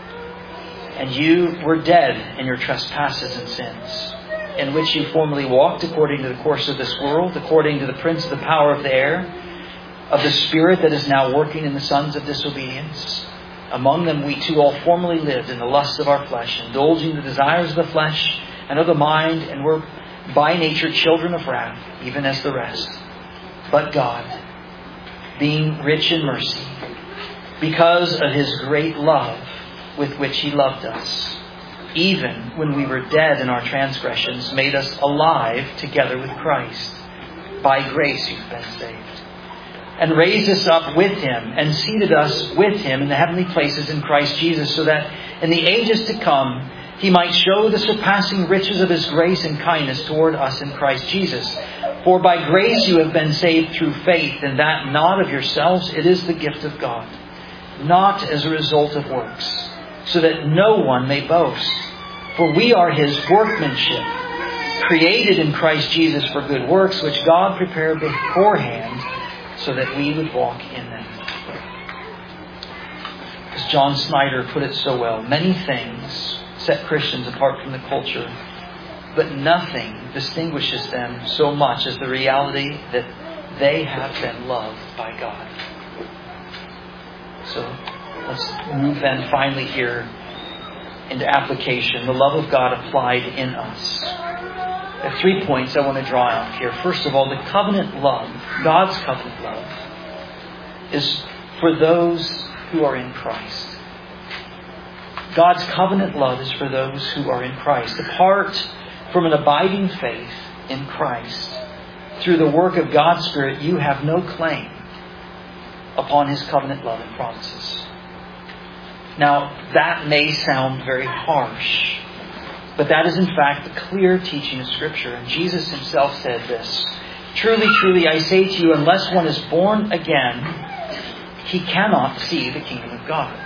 And you were dead in your trespasses and sins, in which you formerly walked according to the course of this world, according to the prince of the power of the air, of the spirit that is now working in the sons of disobedience. Among them we too all formerly lived in the lusts of our flesh, indulging the desires of the flesh and of the mind, and were by nature children of wrath, even as the rest. But God, being rich in mercy, because of His great love with which He loved us, even when we were dead in our transgressions, made us alive together with Christ. By grace you've been saved. And raised us up with Him, and seated us with Him in the heavenly places in Christ Jesus, so that in the ages to come He might show the surpassing riches of His grace and kindness toward us in Christ Jesus. For by grace you have been saved through faith, and that not of yourselves, it is the gift of God, not as a result of works, so that no one may boast. For we are His workmanship, created in Christ Jesus for good works, which God prepared beforehand so that we would walk in them. As John Snyder put it so well, many things set Christians apart from the culture, but nothing distinguishes them so much as the reality that they have been loved by God. So let's move then finally here into application. The love of God applied in us. There are three points I want to draw out here. First of all, the covenant love, God's covenant love, is for those who are in Christ. God's covenant love is for those who are in Christ. Apart from an abiding faith in Christ, through the work of God's Spirit, you have no claim upon His covenant love and promises. Now, that may sound very harsh, but that is in fact the clear teaching of Scripture. And Jesus Himself said this, "Truly, truly, I say to you, unless one is born again, he cannot see the kingdom of God."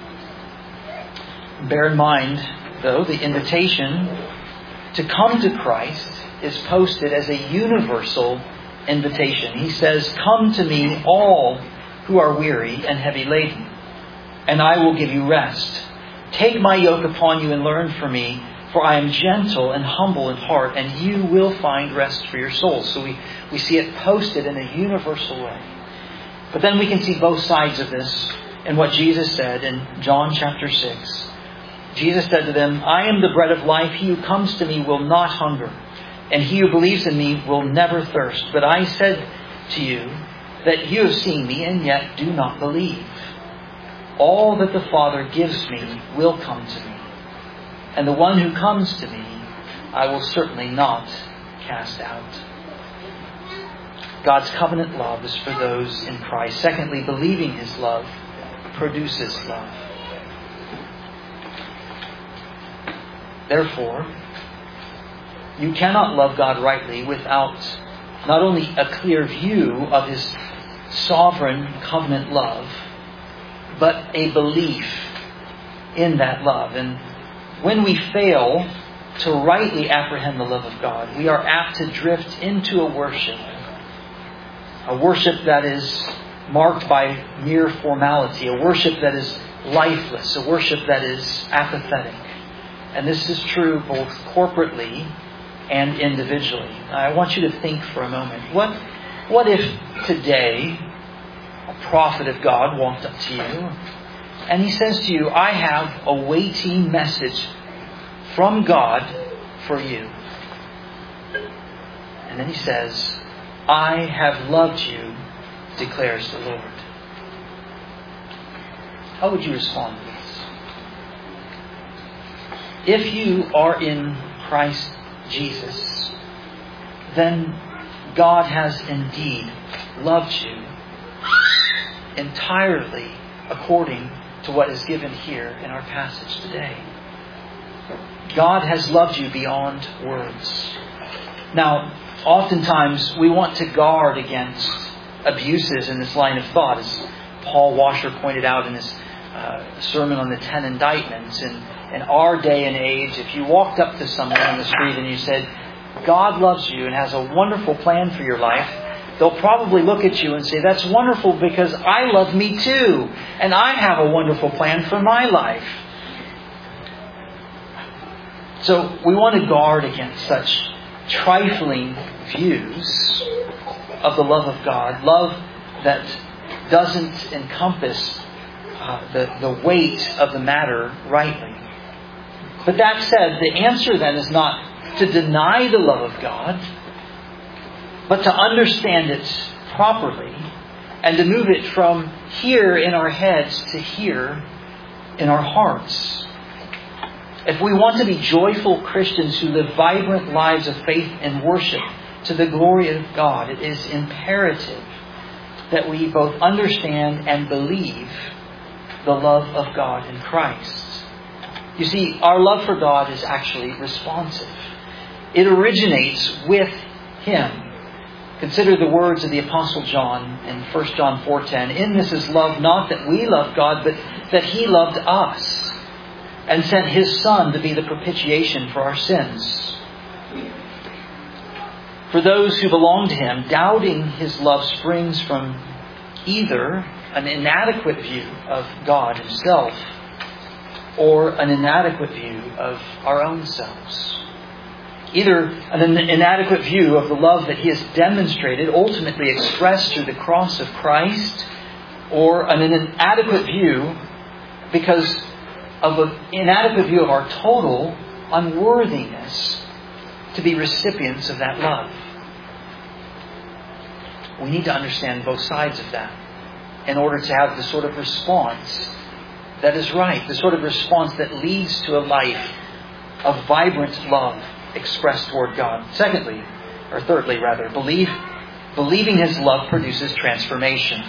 Bear in mind, though, the invitation to come to Christ is posted as a universal invitation. He says, "Come to me, all who are weary and heavy laden, and I will give you rest. Take my yoke upon you and learn from me, for I am gentle and humble in heart, and you will find rest for your souls." So we, we see it posted in a universal way. But then we can see both sides of this in what Jesus said in John chapter six. Jesus said to them, "I am the bread of life. He who comes to me will not hunger, and he who believes in me will never thirst. But I said to you that you have seen me and yet do not believe. All that the Father gives me will come to me, and the one who comes to me I will certainly not cast out." God's covenant love is for those in Christ. Secondly, believing His love produces love. Therefore, you cannot love God rightly without not only a clear view of His sovereign covenant love, but a belief in that love. And when we fail to rightly apprehend the love of God, we are apt to drift into a worship. A worship that is marked by mere formality. A worship that is lifeless. A worship that is apathetic. And this is true both corporately and individually. I want you to think for a moment. What, what if today a prophet of God walked up to you and he says to you, "I have a weighty message from God for you." And then he says, "I have loved you, declares the Lord." How would you respond to this? If you are in Christ Jesus, then God has indeed loved you entirely according to what is given here in our passage today. God has loved you beyond words. Now, oftentimes we want to guard against abuses in this line of thought, as Paul Washer pointed out in his uh, sermon on the ten indictments. And in our day and age, if you walked up to someone on the street and you said, "God loves you and has a wonderful plan for your life," they'll probably look at you and say, "That's wonderful because I love me too. And I have a wonderful plan for my life." So we want to guard against such trifling views of the love of God. Love that doesn't encompass uh, the, the weight of the matter rightly. But that said, the answer then is not to deny the love of God, but to understand it properly and to move it from here in our heads to here in our hearts. If we want to be joyful Christians who live vibrant lives of faith and worship to the glory of God, it is imperative that we both understand and believe the love of God in Christ. You see, our love for God is actually responsive. It originates with Him. Consider the words of the Apostle John in First John four ten. In this is love, not that we love God, but that He loved us and sent His Son to be the propitiation for our sins. For those who belong to Him, doubting His love springs from either an inadequate view of God Himself or an inadequate view of our own selves. Either an inadequate view of the love that He has demonstrated, ultimately expressed through the cross of Christ, or an inadequate view because of an inadequate view of our total unworthiness to be recipients of that love. We need to understand both sides of that in order to have the sort of response that is right, the sort of response that leads to a life of vibrant love expressed toward God. Secondly, or thirdly rather, belief, believing His love produces transformation.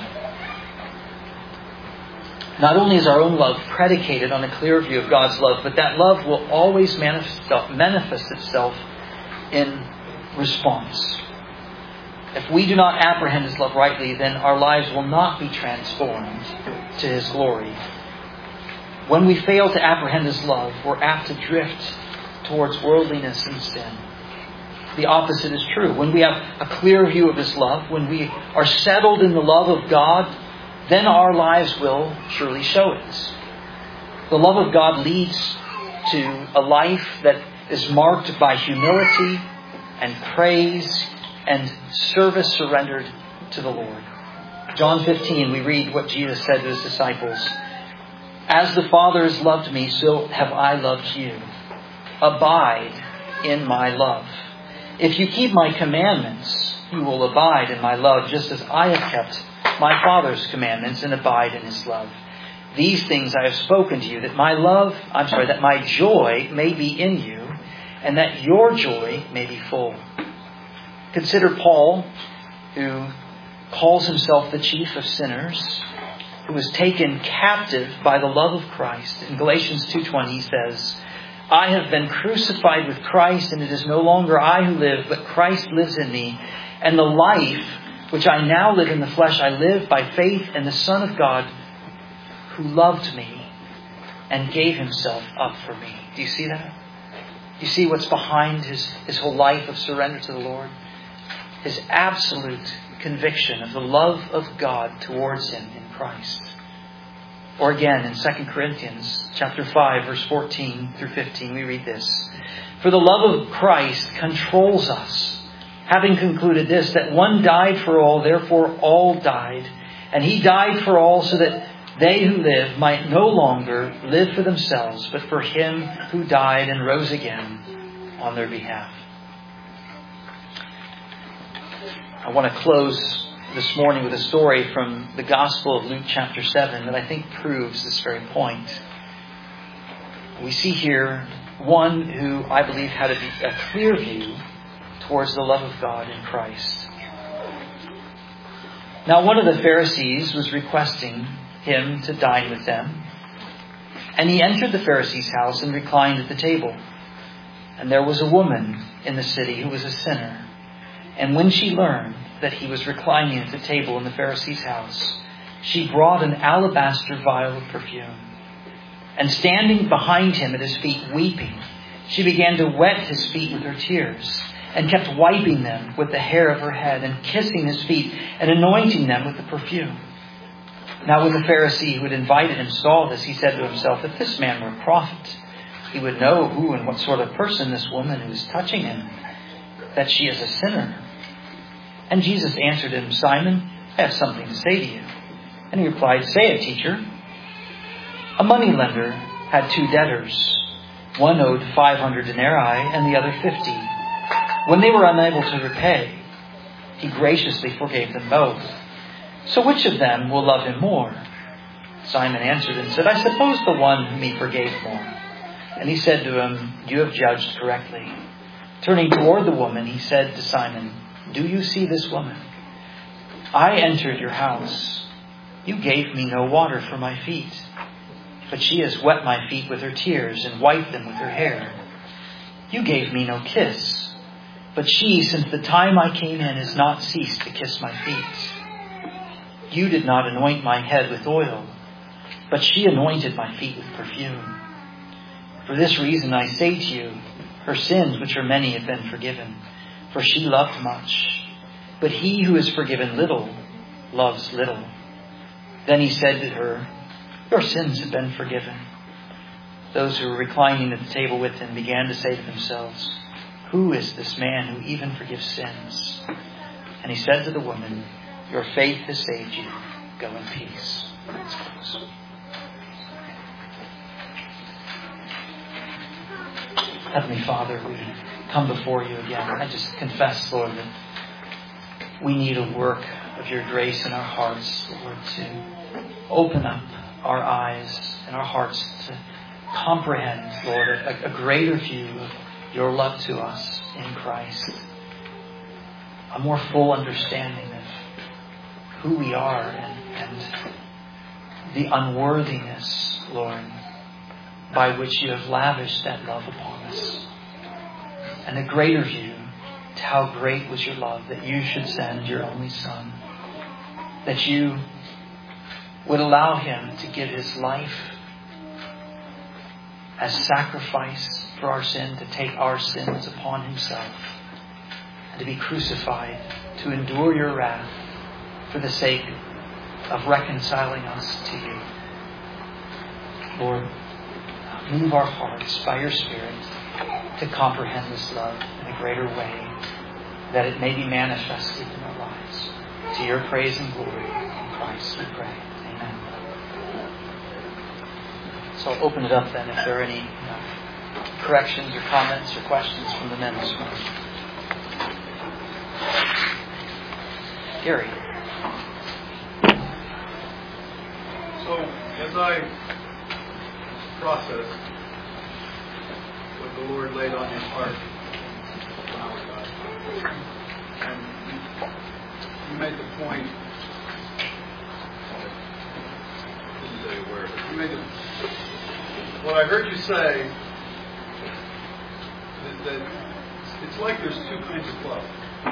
Not only is our own love predicated on a clear view of God's love, but that love will always manifest, manifest itself in response. If we do not apprehend His love rightly, then our lives will not be transformed to His glory. When we fail to apprehend His love, we're apt to drift towards worldliness and sin. The opposite is true. When we have a clear view of His love, when we are settled in the love of God, then our lives will surely show it. The love of God leads to a life that is marked by humility and praise and service surrendered to the Lord. John fifteen, we read what Jesus said to His disciples. As the Father has loved me, so have I loved you. Abide in my love. If you keep my commandments, you will abide in my love, just as I have kept my Father's commandments and abide in His love. These things I have spoken to you, that my love, I'm sorry, that my joy may be in you, and that your joy may be full. Consider Paul, who calls himself the chief of sinners, who was taken captive by the love of Christ. In Galatians two twenty, he says, I have been crucified with Christ, and it is no longer I who live, but Christ lives in me. And the life which I now live in the flesh, I live by faith in the Son of God, who loved me and gave Himself up for me. Do you see that? Do you see what's behind his, his whole life of surrender to the Lord? His absolute conviction of the love of God towards him in Christ. Or again, in Second Corinthians chapter five, verse fourteen through fifteen, we read this. For the love of Christ controls us, having concluded this, that one died for all, therefore all died. And He died for all, so that they who live might no longer live for themselves, but for Him who died and rose again on their behalf. I want to close this morning with a story from the Gospel of Luke chapter seven that I think proves this very point. We see here one who I believe had a, a clear view towards the love of God in Christ. Now one of the Pharisees was requesting him to dine with them. And he entered the Pharisee's house and reclined at the table. And there was a woman in the city who was a sinner. And when she learned that he was reclining at the table in the Pharisee's house, she brought an alabaster vial of perfume. And standing behind him at his feet weeping, she began to wet his feet with her tears, and kept wiping them with the hair of her head, and kissing his feet, and anointing them with the perfume. Now when the Pharisee who had invited him saw this, he said to himself, if this man were a prophet, he would know who and what sort of person this woman who is touching him, that she is a sinner. And Jesus answered him, Simon, I have something to say to you. And he replied, say it, teacher. A moneylender had two debtors. One owed five hundred denarii and the other fifty. When they were unable to repay, he graciously forgave them both. So which of them will love him more? Simon answered and said, I suppose the one whom he forgave more. And he said to him, you have judged correctly. Turning toward the woman, he said to Simon, do you see this woman? I entered your house. You gave me no water for my feet, but she has wet my feet with her tears and wiped them with her hair. You gave me no kiss, but she, since the time I came in, has not ceased to kiss my feet. You did not anoint my head with oil, but she anointed my feet with perfume. For this reason I say to you, her sins, which are many, have been forgiven, for she loved much. But he who is forgiven little loves little. Then he said to her, your sins have been forgiven. Those who were reclining at the table with him began to say to themselves, who is this man who even forgives sins? And he said to the woman, your faith has saved you. Go in peace. Let's close. Heavenly Father, we come before you again. I just confess, Lord, that we need a work of your grace in our hearts, Lord, to open up our eyes and our hearts to comprehend, Lord, a, a greater view of your love to us in Christ. A more full understanding of who we are and, and the unworthiness, Lord, by which you have lavished that love upon us. And a greater view to how great was your love that you should send your only Son. That you would allow him to give his life as sacrifice for our sin, to take our sins upon himself, and to be crucified, to endure your wrath for the sake of reconciling us to you. Lord, move our hearts by your Spirit to comprehend this love in a greater way, that it may be manifested in our lives. To your praise and glory in Christ we pray. Amen. So I'll open it up then if there are any uh, corrections or comments or questions from the men this morning. Gary. So as I process what the Lord laid on your heart, and you made the point, didn't say a word, you made the, what I heard you say is that it's like there's two kinds of love.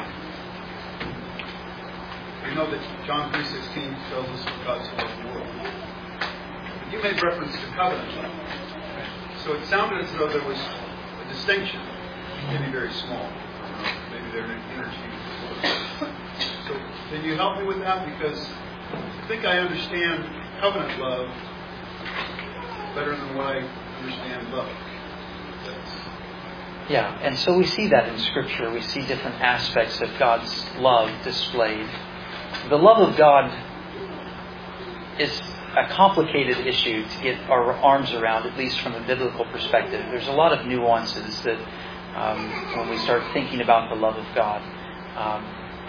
We know that John three sixteen tells us that God so loved the world. But you made reference to covenant love. So it sounded as though there was a distinction, maybe very small. Maybe they're interchangeable. So can you help me with that? Because I think I understand covenant love better than what I understand love. That's... Yeah, and so we see that in Scripture. We see different aspects of God's love displayed. The love of God is a complicated issue to get our arms around, at least from a biblical perspective. There's a lot of nuances that um, when we start thinking about the love of God. Um,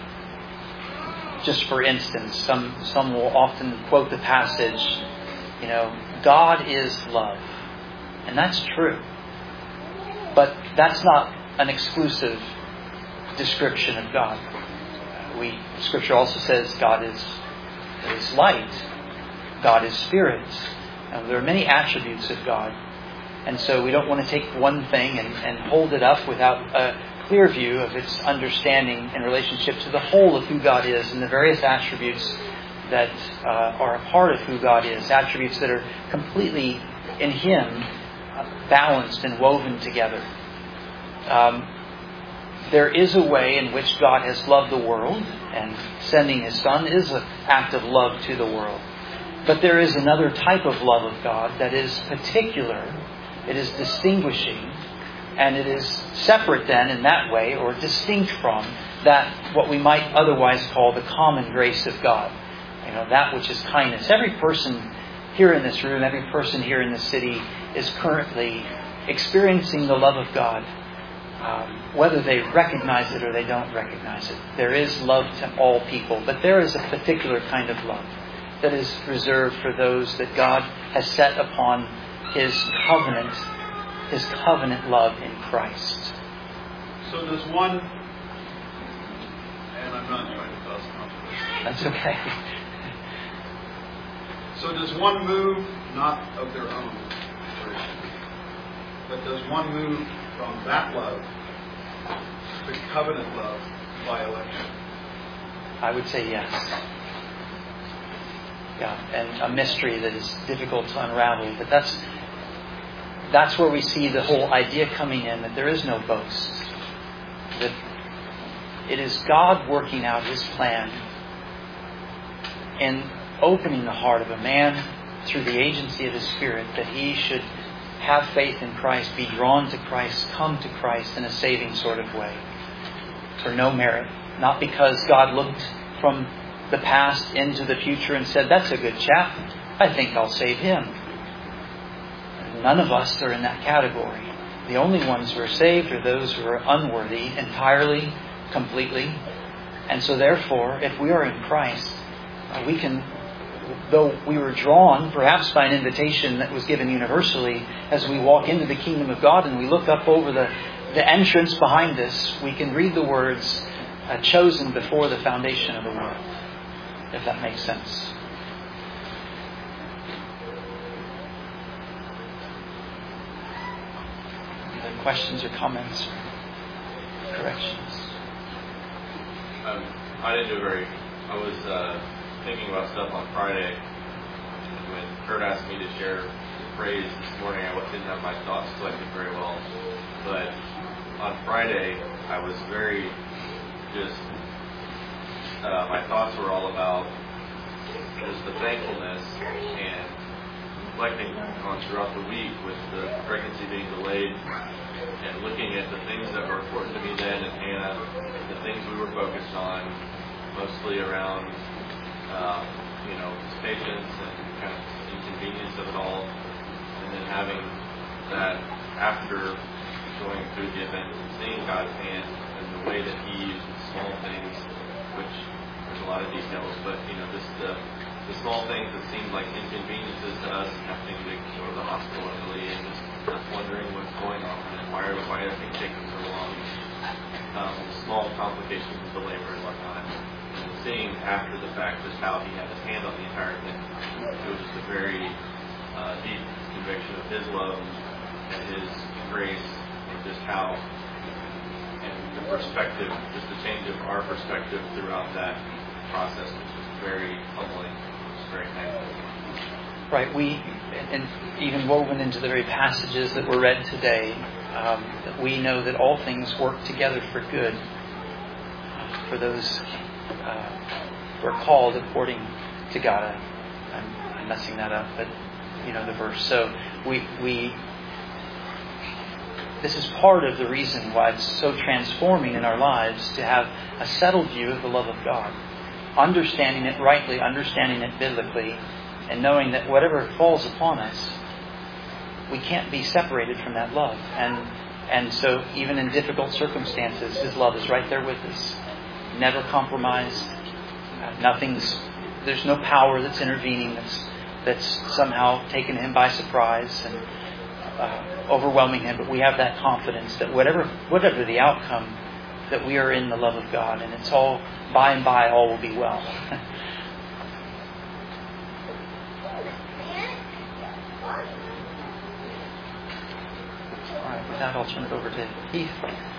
just for instance, some some will often quote the passage, you know, God is love. And that's true. But that's not an exclusive description of God. We Scripture also says God is, is light. God is spirit. Now, there are many attributes of God. And so we don't want to take one thing and, and hold it up without a clear view of its understanding in relationship to the whole of who God is and the various attributes that uh, are a part of who God is. Attributes that are completely in Him, uh, balanced and woven together. Um, there is a way in which God has loved the world, and sending His Son is an act of love to the world. But there is another type of love of God that is particular, it is distinguishing, and it is separate then in that way, or distinct from that what we might otherwise call the common grace of God. You know, that which is kindness. Every person here in this room, every person here in the city is currently experiencing the love of God. Um, whether they recognize it or they don't recognize it. There is love to all people, but there is a particular kind of love that is reserved for those that God has set upon His covenant, His covenant love in Christ. So does one, and I'm not trying to cause controversy. That's okay. So does one move not of their own volition, but does one move from that love to covenant love by election? I would say yes. Yeah, and a mystery that is difficult to unravel. But that's that's where we see the whole idea coming in, that there is no boast. That it is God working out His plan and opening the heart of a man through the agency of His Spirit, that he should have faith in Christ, be drawn to Christ, come to Christ in a saving sort of way. For no merit. Not because God looked from the past into the future and said, that's a good chap, I think I'll save him. None of us are in that category. The only ones who are saved are those who are unworthy entirely, completely. And so therefore, if we are in Christ, we can, though we were drawn perhaps by an invitation that was given universally, as we walk into the kingdom of God and we look up over the, the entrance behind us, we can read the words, uh, chosen before the foundation of the world, if that makes sense. Any questions or comments or corrections? Um, I didn't do very. I was uh, thinking about stuff on Friday when Kurt asked me to share the phrase this morning. I didn't have my thoughts collected very well, but on Friday I was very just. Uh, my thoughts were all about just the thankfulness and reflecting on throughout the week with the pregnancy being delayed and looking at the things that were important to me then and Hannah, the things we were focused on, mostly around, uh, you know, patience and kind of inconvenience of it all, and then having that after going through the event and seeing God's hand and the way that He uses small things, which there's a lot of details, but, you know, just the, the small things that seem like inconveniences to us, having to go to the hospital early and just wondering what's going on and why are why are things taking so long. Um, small complications with the labor and whatnot. And seeing after the fact just how He had His hand on the entire thing. It was just a very uh, deep conviction of His love and His grace and just how, and the perspective, just the change of our perspective throughout that process, which was very humbling. It was very thankful. Right, we, and even woven into the very passages that were read today, um, that we know that all things work together for good for those uh, who are called according to God. I'm, I'm messing that up, but you know the verse. So we we this is part of the reason why it's so transforming in our lives to have a settled view of the love of God, understanding it rightly, understanding it biblically, and knowing that whatever falls upon us, we can't be separated from that love. And and so even in difficult circumstances, His love is right there with us. Never compromised. Nothing's, there's no power that's intervening that's that's somehow taken Him by surprise and uh, overwhelming Him. But we have that confidence that whatever whatever the outcome, that we are in the love of God, and it's all, by and by, all will be well. All right, with that, I'll turn it over to Heath.